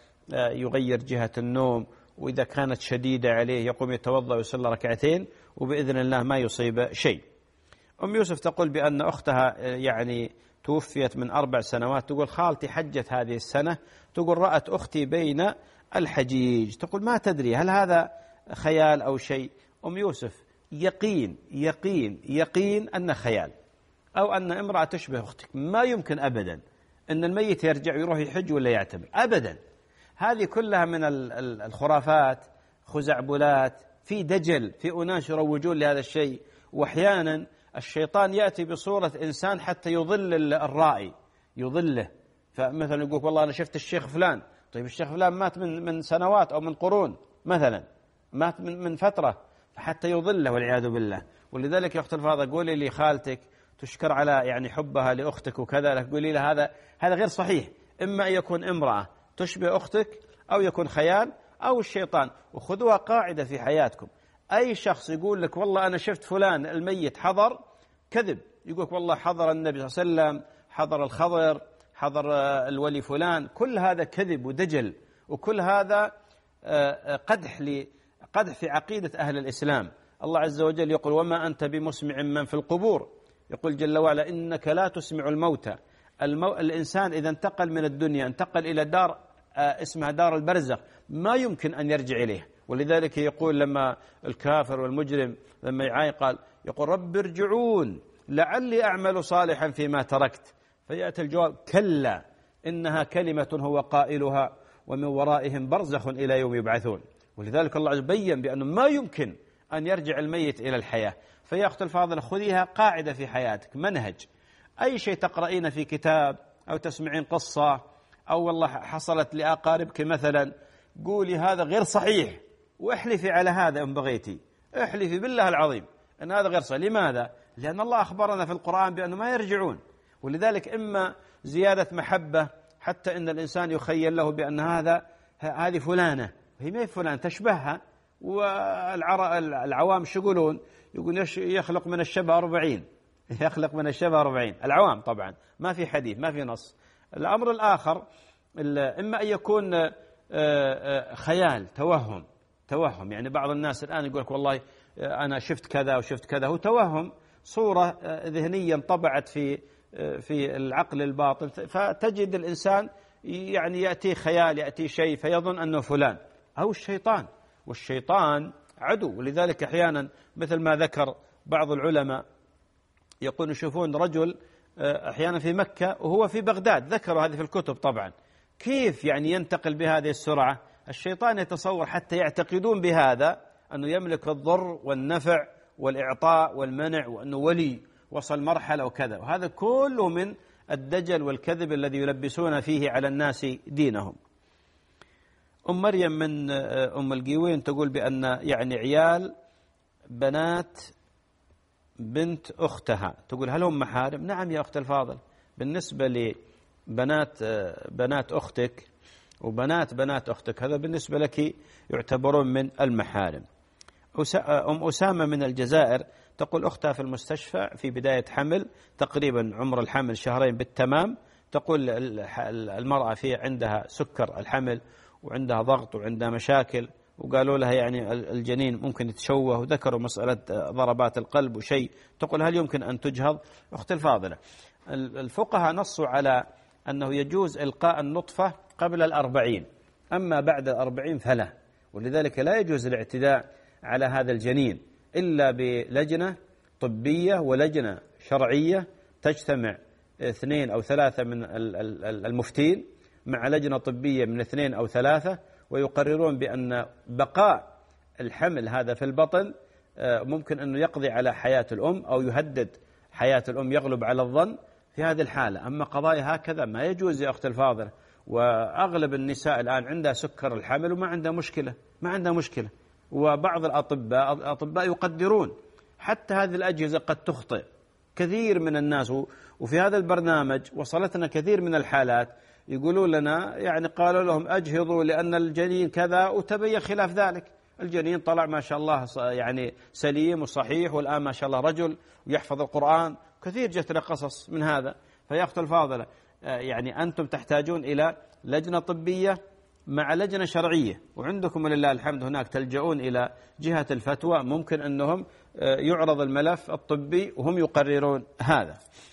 يغير جهة النوم، وإذا كانت شديدة عليه يقوم يتوضأ ويصلي ركعتين وبإذن الله ما يصيب شيء. أم يوسف تقول بأن أختها يعني توفيت من أربع سنوات، تقول خالتي حجت هذه السنة، تقول رأت أختي بين الحجيج، تقول ما تدري هل هذا خيال أو شيء. أم يوسف يقين يقين يقين أن خيال، أو أن امرأة تشبه أختك. ما يمكن أبدا أن الميت يرجع ويروح يحج ولا يعتمر أبدا. هذه كلها من الخرافات، خزعبلات، في دجل، في أناس يروجون لهذا الشيء. وأحيانا الشيطان يأتي بصورة إنسان حتى يضل الرائي، يضله. فمثلا يقول والله أنا شفت الشيخ فلان، طيب الشيخ فلان مات من من سنوات أو من قرون، مثلا مات من من فترة، حتى يضله والعياذ بالله. ولذلك يا أخت الفاضلة قولي لي خالتك تشكر على يعني حبها لأختك وكذا، لك قولي لها هذا هذا غير صحيح. إما أن يكون امرأة تشبه أختك، أو يكون خيال، أو الشيطان. وخذوها قاعدة في حياتكم، أي شخص يقول لك والله أنا شفت فلان الميت حضر، كذب. يقول لك والله حضر النبي صلى الله عليه وسلم، حضر الخضر، حضر الولي فلان، كل هذا كذب ودجل، وكل هذا قدح لي قدح في عقيدة أهل الإسلام. الله عز وجل يقول وما أنت بمسمع من في القبور، يقول جل وعلا إنك لا تسمع الموتى. المو... الإنسان إذا انتقل من الدنيا انتقل إلى دار اسمها دار البرزخ، ما يمكن أن يرجع إليه. ولذلك يقول لما الكافر والمجرم لما يعاي قال يقول رب ارجعون لعلي أعمل صالحا فيما تركت، فيأتي الجواب كلا إنها كلمة هو قائلها ومن ورائهم برزخ إلى يوم يبعثون. ولذلك الله عز وجل بين بأنه ما يمكن أن يرجع الميت إلى الحياة. فيا أخت الفاضلة خذيها قاعدة في حياتك، منهج. أي شيء تقرأين في كتاب أو تسمعين قصة أو والله حصلت لأقاربك مثلا، قولي هذا غير صحيح واحلفي على هذا إن بغيتي، احلفي بالله العظيم أن هذا غير صحيح. لماذا؟ لأن الله أخبرنا في القرآن بأنه ما يرجعون. ولذلك إما زيادة محبة حتى إن الإنسان يخيل له بأن هذا هذه فلانة، هي ما هي فلانة، تشبهها. والعوام شو يقولون؟ يقول يخلق من الشبه أربعين، يخلق من الشبه أربعين، العوام طبعا ما في حديث ما في نص. الأمر الآخر إما أن يكون خيال، توهم توهم يعني بعض الناس الآن يقول لك والله أنا شفت كذا وشفت كذا، هو توهم، صورة ذهنية انطبعت في في العقل الباطن، فتجد الإنسان يعني يأتي خيال، يأتي شيء فيظن أنه فلان، أو الشيطان. والشيطان عدو. ولذلك أحيانا مثل ما ذكر بعض العلماء يقول يشوفون رجل أحيانا في مكة وهو في بغداد، ذكروا هذه في الكتب طبعا، كيف يعني ينتقل بهذه السرعة؟ الشيطان يتصور حتى يعتقدون بهذا أنه يملك الضر والنفع والإعطاء والمنع، وأنه ولي وصل مرحلة وكذا. وهذا كله من الدجل والكذب الذي يلبسون فيه على الناس دينهم. أم مريم من أم القيوين تقول بأن يعني عيال بنات بنت أختها، تقول هل هم محارم؟ نعم يا أخت الفاضل، بالنسبة لبنات بنات أختك وبنات بنات أختك هذا بالنسبة لك يعتبرون من المحارم. أم أسامة من الجزائر تقول أختها في المستشفى في بداية حمل، تقريبا عمر الحمل شهرين بالتمام، تقول المرأة في عندها سكر الحمل وعندها ضغط وعندها مشاكل، وقالوا لها يعني الجنين ممكن يتشوه، وذكروا مسألة ضربات القلب وشيء. تقول هل يمكن أن تجهض؟ أختي الفاضلة، الفقهاء نصوا على أنه يجوز إلقاء النطفة قبل الأربعين، أما بعد الأربعين فلا. ولذلك لا يجوز الاعتداء على هذا الجنين إلا بلجنة طبية ولجنة شرعية تجتمع اثنين أو ثلاثة من المفتين مع لجنة طبية من اثنين أو ثلاثة، ويقررون بأن بقاء الحمل هذا في البطن ممكن أنه يقضي على حياة الأم أو يهدد حياة الأم، يغلب على الظن في هذه الحالة. أما قضايا هكذا ما يجوز يا أخت الفاضلة. وأغلب النساء الآن عندها سكر الحمل وما عندها مشكلة، ما عندها مشكلة. وبعض الأطباء الأطباء يقدرون حتى هذه الأجهزة قد تخطئ كثير من الناس. وفي هذا البرنامج وصلتنا كثير من الحالات يقولون لنا يعني قالوا لهم أجهضوا لأن الجنين كذا، وتبين خلاف ذلك. الجنين طلع ما شاء الله يعني سليم وصحيح، والآن ما شاء الله رجل ويحفظ القرآن. كثير جتنا قصص من هذا. فيا أخت الفاضلة يعني أنتم تحتاجون إلى لجنة طبية مع لجنة شرعية، وعندكم ولله الحمد هناك تلجؤون إلى جهة الفتوى، ممكن أنهم يعرض الملف الطبي وهم يقررون هذا.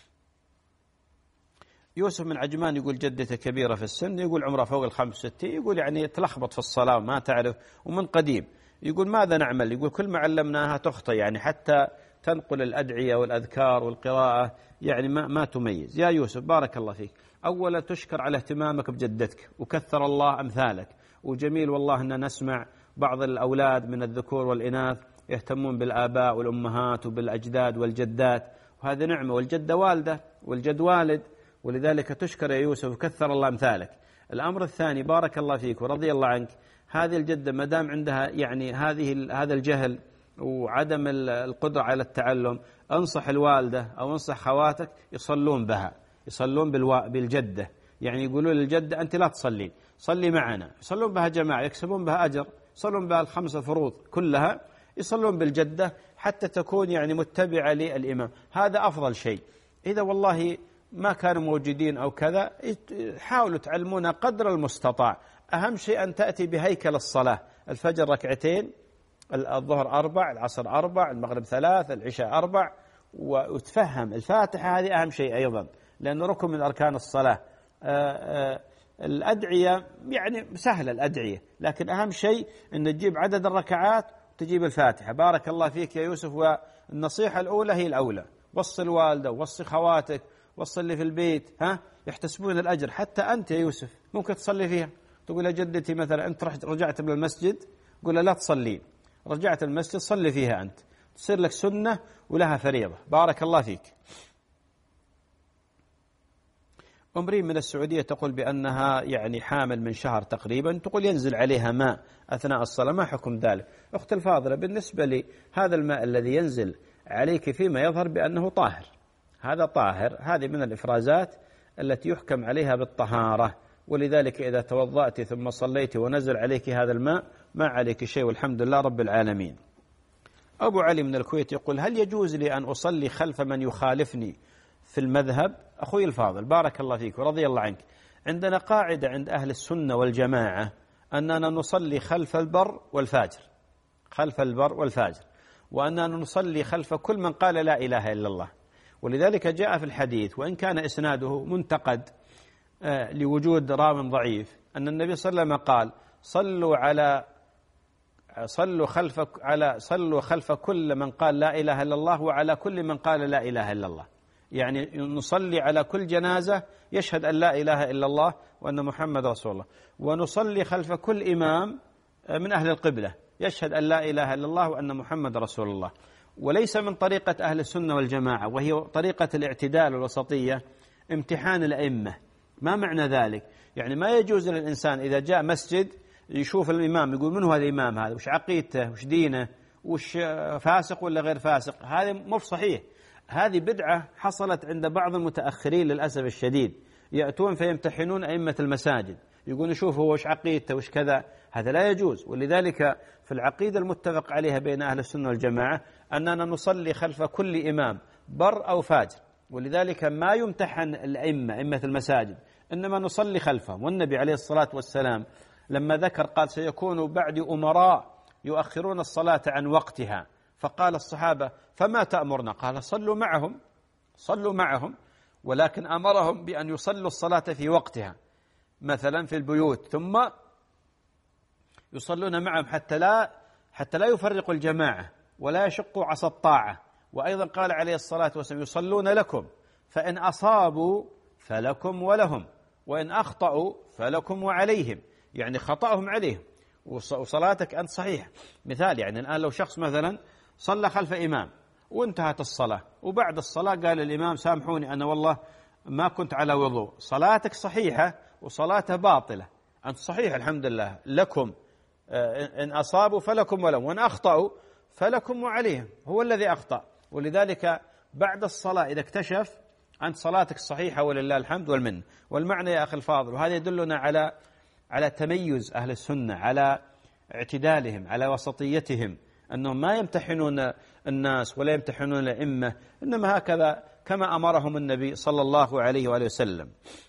يوسف من عجمان يقول جدته كبيرة في السن، يقول عمره فوق الخمس وستين، يقول يعني تلخبط في الصلاة وما تعرف ومن قديم. يقول ماذا نعمل؟ يقول كل ما علمناها تخطئ، يعني حتى تنقل الأدعية والأذكار والقراءة يعني ما, ما تميز. يا يوسف بارك الله فيك، أولا تشكر على اهتمامك بجدتك وكثر الله أمثالك، وجميل والله أن نسمع بعض الأولاد من الذكور والإناث يهتمون بالآباء والأمهات وبالأجداد والجدات، وهذه نعمة، والجدة والدة والجد والد، ولذلك تشكر يا يوسف وكثر الله أمثالك. الأمر الثاني بارك الله فيك ورضي الله عنك، هذه الجدة ما دام عندها يعني هذه هذا الجهل وعدم القدرة على التعلم، انصح الوالدة أو انصح خواتك يصلون بها، يصلون بالجدة، يعني يقولون للجدة أنت لا تصلين، صلي معنا، يصلون بها جماعة يكسبون بها أجر، يصلون بها الخمسة فروض كلها، يصلون بالجدة حتى تكون يعني متبعة للإمام. هذا أفضل شيء. إذا والله ما كانوا موجودين أو كذا حاولوا تعلمونا قدر المستطاع. أهم شيء أن تأتي بهيكل الصلاة، الفجر ركعتين، الظهر أربع، العصر أربع، المغرب ثلاث، العشاء أربع، وتفهم الفاتحة هذه أهم شيء أيضا لأنه ركن من أركان الصلاة. آآ آآ الأدعية يعني سهلة الأدعية، لكن أهم شيء أن تجيب عدد الركعات وتجيب الفاتحة. بارك الله فيك يا يوسف. والنصيحة الأولى هي الأولى، وصي الوالدة ووصي خواتك، وصي اللي في البيت، ها يحتسبون الأجر. حتى أنت يا يوسف ممكن تصلي فيها، تقول يا جدتي مثلا أنت رحت رجعت من المسجد، قول لا تصلين، رجعت المسجد صلي فيها أنت، تصير لك سنة ولها فريضة. بارك الله فيك. أمرين من السعودية تقول بأنها يعني حامل من شهر تقريبا، تقول ينزل عليها ماء أثناء الصلاة، ما حكم ذلك؟ أخت الفاضلة، بالنسبة لي هذا الماء الذي ينزل عليك فيما يظهر بأنه طاهر، هذا طاهر، هذه من الإفرازات التي يحكم عليها بالطهارة، ولذلك إذا توضأت ثم صليت ونزل عليك هذا الماء ما عليك شيء والحمد لله رب العالمين. أبو علي من الكويت يقول هل يجوز لي أن أصلي خلف من يخالفني في المذهب؟ أخوي الفاضل بارك الله فيك ورضي الله عنك، عندنا قاعدة عند أهل السنة والجماعة أننا نصلي خلف البر والفاجر، خلف البر والفاجر، وأننا نصلي خلف كل من قال لا إله إلا الله. ولذلك جاء في الحديث وإن كان إسناده منتقد آه لوجود راو ضعيف أن النبي صلى الله عليه وسلم قال صلوا على صلوا خلف على صلوا خلف كل من قال لا إله إلا الله وعلى كل من قال لا إله إلا الله، يعني نصلي على كل جنازة يشهد أن لا إله إلا الله وأن محمد رسول الله، ونصلي خلف كل إمام من أهل القبلة يشهد أن لا إله إلا الله وأن محمد رسول الله. وليس من طريقة أهل السنة والجماعة، وهي طريقة الاعتدال والوسطية، امتحان الأئمة. ما معنى ذلك؟ يعني ما يجوز للإنسان إذا جاء مسجد يشوف الإمام يقول من هو الإمام هذا، وش عقيدته، وش دينه، وش فاسق ولا غير فاسق، هذا مو صحيح. هذه بدعة حصلت عند بعض المتأخرين للأسف الشديد، يأتون فيمتحنون أئمة المساجد، يقولون شوفوا وش عقيدته وش كذا، هذا لا يجوز. ولذلك في العقيدة المتفق عليها بين أهل السنة والجماعة أننا نصلي خلف كل إمام بر أو فاجر، ولذلك ما يمتحن الأئمة أئمة المساجد، إنما نصلي خلفهم. والنبي عليه الصلاة والسلام لما ذكر قال سيكون بعد أمراء يؤخرون الصلاة عن وقتها، فقال الصحابة فما تأمرنا؟ قال صلوا معهم، صلوا معهم، ولكن أمرهم بأن يصلوا الصلاة في وقتها مثلا في البيوت، ثم يصلون معهم حتى لا حتى لا يفرقوا الجماعة ولا يشقوا عصا الطاعة. وأيضا قال عليه الصلاة والسلام يصلون لكم فإن أصابوا فلكم ولهم وإن أخطأوا فلكم وعليهم، يعني خطأهم عليهم وصلاتك أنت صحيح. مثال يعني الآن لو شخص مثلا صلى خلف إمام وانتهت الصلاة وبعد الصلاة قال الإمام سامحوني أنا والله ما كنت على وضوء، صلاتك صحيحة وصلاته باطلة، أنت صحيح الحمد لله، لكم إن أصابوا فلكم ولهم وإن أخطأوا فلكم وعليهم، هو الذي أخطأ. ولذلك بعد الصلاة إذا اكتشف أنت صلاتك صحيحة ولله الحمد والمن. والمعنى يا أخي الفاضل، وهذا يدلنا على على تميز أهل السنة، على اعتدالهم، على وسطيتهم، أنهم ما يمتحنون الناس ولا يمتحنون الأئمة، إنما هكذا كما أمرهم النبي صلى الله عليه وآله وسلم.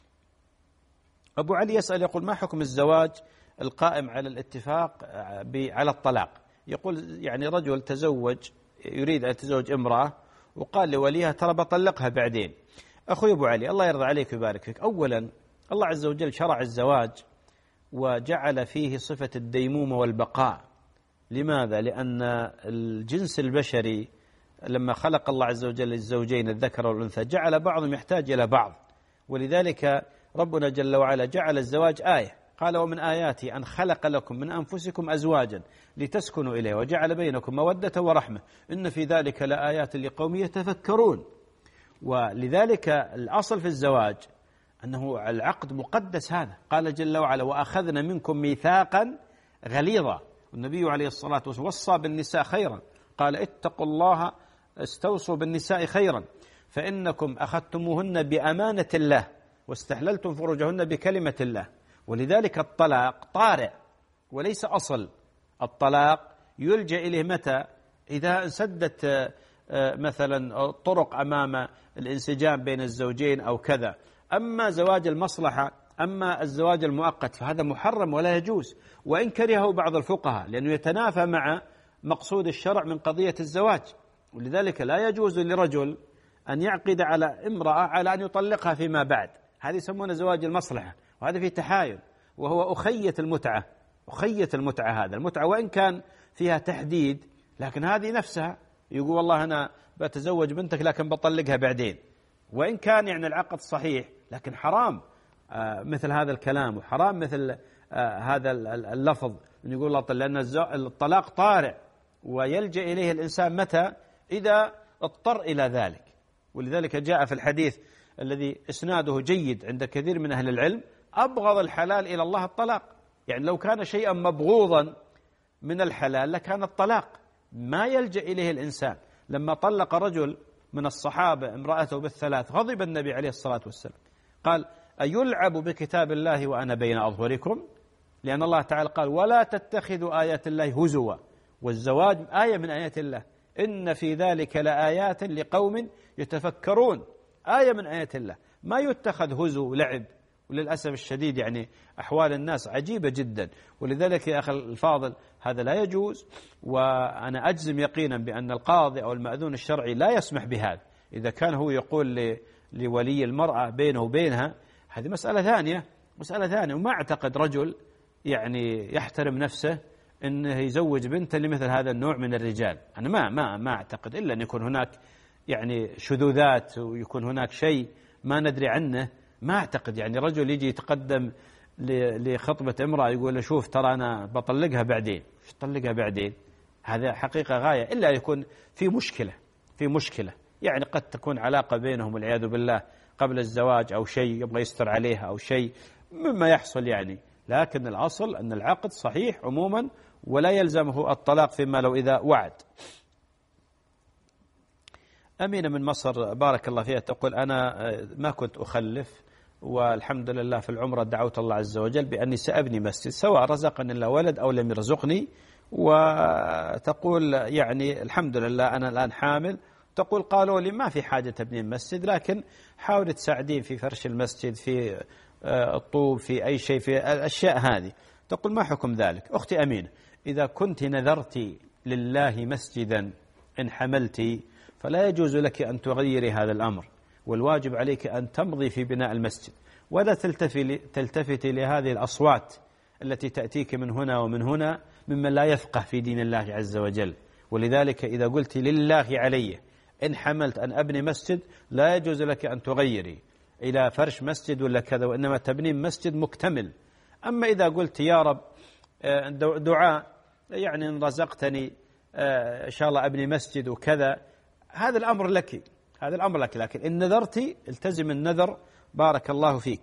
أبو علي يسأل يقول ما حكم الزواج القائم على الاتفاق على الطلاق؟ يقول يعني رجل تزوج يريد أن يتزوج امرأة وقال لوليها ترى بطلقها بعدين. أخوي أبو علي الله يرضى عليك ويبارك فيك، أولا الله عز وجل شرع الزواج وجعل فيه صفة الديمومة والبقاء. لماذا؟ لأن الجنس البشري لما خلق الله عز وجل الزوجين الذكر والأنثى جعل بعضهم يحتاج إلى بعض، ولذلك ربنا جل وعلا جعل الزواج آية، قال ومن آياته أن خلق لكم من أنفسكم أزواجا لتسكنوا إليه وجعل بينكم مودة ورحمة إن في ذلك لآيات لقوم يتفكرون. ولذلك الأصل في الزواج أنه العقد مقدس، هذا قال جل وعلا وأخذنا منكم ميثاقا غليظا، والنبي عليه الصلاة والسلام وصى بالنساء خيرا، قال اتقوا الله استوصوا بالنساء خيرا فإنكم أخذتموهن بأمانة الله واستحللتم فروجهن بكلمة الله. ولذلك الطلاق طارئ وليس أصل، الطلاق يلجأ إليه متى؟ إذا انسدت مثلا طرق أمام الانسجام بين الزوجين أو كذا. أما زواج المصلحة، أما الزواج المؤقت فهذا محرم ولا يجوز، وإن كرهه بعض الفقهاء لأنه يتنافى مع مقصود الشرع من قضية الزواج. ولذلك لا يجوز لرجل أن يعقد على امرأة على أن يطلقها فيما بعد، هذا يسمونه زواج المصلحة، وهذا فيه تحايل، وهو أخية المتعة، أخية المتعة. هذا المتعة وإن كان فيها تحديد، لكن هذه نفسها يقول والله أنا بتزوج بنتك لكن بطلقها بعدين، وإن كان يعني العقد صحيح، لكن حرام مثل هذا الكلام، وحرام مثل آه هذا اللفظ يقول الله، لأن الطلاق طارئ ويلجأ إليه الإنسان متى؟ إذا اضطر إلى ذلك. ولذلك جاء في الحديث الذي إسناده جيد عند كثير من أهل العلم: أبغض الحلال إلى الله الطلاق. يعني لو كان شيئا مبغوضا من الحلال لكان الطلاق، ما يلجأ إليه الإنسان. لما طلق رجل من الصحابة امرأته بالثلاث غضب النبي عليه الصلاة والسلام، قال: أيلعب بكتاب الله وأنا بين أظهركم؟ لأن الله تعالى قال: ولا تتخذوا آيات الله هزوا، والزواج آية من آيات الله، إن في ذلك لآيات لقوم يتفكرون، آية من آيات الله، ما يتخذ هزو ولعب. وللأسف الشديد يعني أحوال الناس عجيبة جدا. ولذلك يا أخي الفاضل هذا لا يجوز، وأنا أجزم يقينا بأن القاضي أو المأذون الشرعي لا يسمح بهذا. إذا كان هو يقول لولي المرأة بينه وبينها، هذه مسألة ثانية، مسألة ثانية. وما أعتقد رجل يعني يحترم نفسه أنه يزوج بنته لمثل هذا النوع من الرجال. أنا ما ما ما أعتقد، إلا أن يكون هناك يعني شذوذات ويكون هناك شيء ما ندري عنه. ما أعتقد يعني رجل يجي يتقدم لخطبة امرأة يقول له: شوف ترى أنا بطلقها بعدين. شو تطلقها بعدين؟ هذا حقيقة غاية، إلا يكون في مشكلة في مشكلة يعني قد تكون علاقة بينهم والعياذ بالله قبل الزواج أو شيء يبغى يستر عليها أو شيء مما يحصل يعني. لكن الأصل أن العقد صحيح عموما ولا يلزمه الطلاق فيما لو إذا وعد. أمينة من مصر بارك الله فيها تقول: أنا ما كنت أخلف، والحمد لله في العمرة دعوت الله عز وجل بأني سأبني مسجد، سواء رزقني الله ولد أو لم يرزقني. وتقول يعني الحمد لله أنا الآن حامل. تقول: قالوا لي ما في حاجة تبني مسجد، لكن حاولي تساعدين في فرش المسجد، في الطوب، في أي شيء، في الأشياء هذه. تقول: ما حكم ذلك؟ أختي أمينة، إذا كنت نذرت لله مسجدا إن حملت فلا يجوز لك أن تغيري هذا الأمر، والواجب عليك أن تمضي في بناء المسجد، ولا تلتفتي لهذه الأصوات التي تأتيك من هنا ومن هنا ممن لا يفقه في دين الله عز وجل. ولذلك إذا قلت لله علي إن حملت أن أبني مسجد لا يجوز لك أن تغيري إلى فرش مسجد ولا كذا، وإنما تبني مسجد مكتمل. أما إذا قلت يا رب دعاء يعني إن رزقتني إن شاء الله أبني مسجد وكذا، هذا الأمر لك، هذا الأمر لك. لكن إن نذرتي التزم النذر، بارك الله فيك.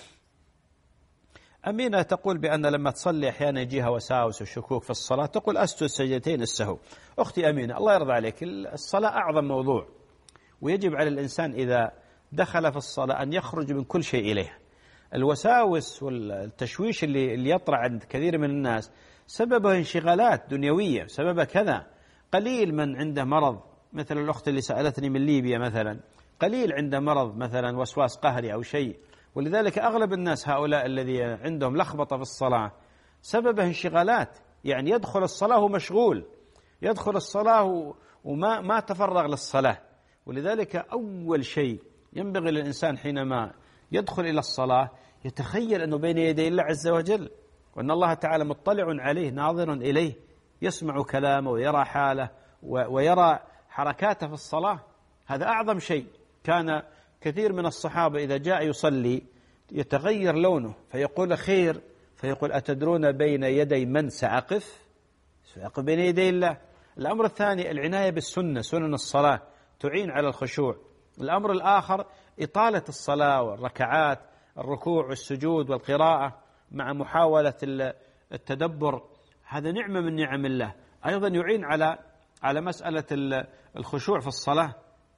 أمينة تقول بأن لما تصلي أحيانا يجيها وساوس وشكوك في الصلاة، تقول: أسجد سجدتين السهو. أختي أمينة الله يرضى عليك، الصلاة أعظم موضوع، ويجب على الإنسان إذا دخل في الصلاة أن يخرج من كل شيء إليها. الوساوس والتشويش اللي, اللي يطرأ عند كثير من الناس سببه انشغالات دنيوية، سببه كذا. قليل من عنده مرض، مثل الأخت اللي سألتني من ليبيا مثلا، قليل عنده مرض مثلا وسواس قهري أو شيء. ولذلك أغلب الناس هؤلاء الذي عندهم لخبطة في الصلاة سببه انشغالات، يعني يدخل الصلاة ومشغول، يدخل الصلاة وما ما تفرغ للصلاة. ولذلك أول شيء ينبغي للإنسان حينما يدخل إلى الصلاة يتخيل أنه بين يدي الله عز وجل، وأن الله تعالى مطلع عليه ناظر إليه، يسمع كلامه ويرى حاله ويرى حركاته في الصلاة. هذا أعظم شيء. كان كثير من الصحابة إذا جاء يصلي يتغير لونه فيقول خير، فيقول: أتدرون بين يدي من سأقف؟ سأقف بين يدي الله. الأمر الثاني العناية بالسنة، سنن الصلاة تعين على الخشوع. الأمر الآخر إطالة الصلاة والركعات، الركوع والسجود والقراءة مع محاولة التدبر، هذا نعمة من نعم الله. أيضا يعين على على مسألة الخشوع في الصلاة.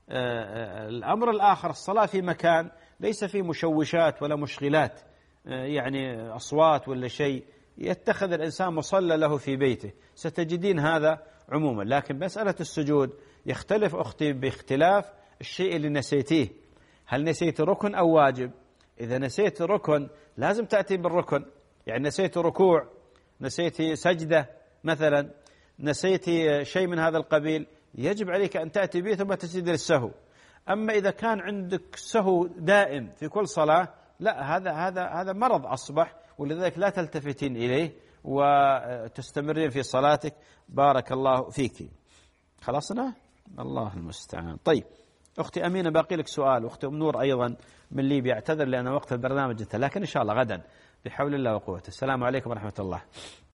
الأمر الآخر الصلاة في مكان ليس فيه مشوشات ولا مشغلات، يعني أصوات ولا شيء، يتخذ الإنسان مصلى له في بيته، ستجدين هذا عموما. لكن مسألة السجود يختلف أختي باختلاف الشيء اللي نسيتيه، هل نسيت ركن أو واجب؟ إذا نسيت ركن لازم تأتي بالركن، يعني نسيت ركوع، نسيت سجدة مثلا، نسيت شيء من هذا القبيل، يجب عليك أن تأتي به ثم تسجد للسهو. أما إذا كان عندك سهو دائم في كل صلاة، لا، هذا هذا هذا مرض أصبح، ولذلك لا تلتفتين إليه وتستمرين في صلاتك. بارك الله فيك. خلصنا؟ الله المستعان. طيب أختي أمينة باقي لك سؤال، وأختي أم نور أيضا من ليبيا، اعتذر لأن وقت البرنامج انتهى، لكن إن شاء الله غدا بحول الله وقوته. السلام عليكم ورحمة الله.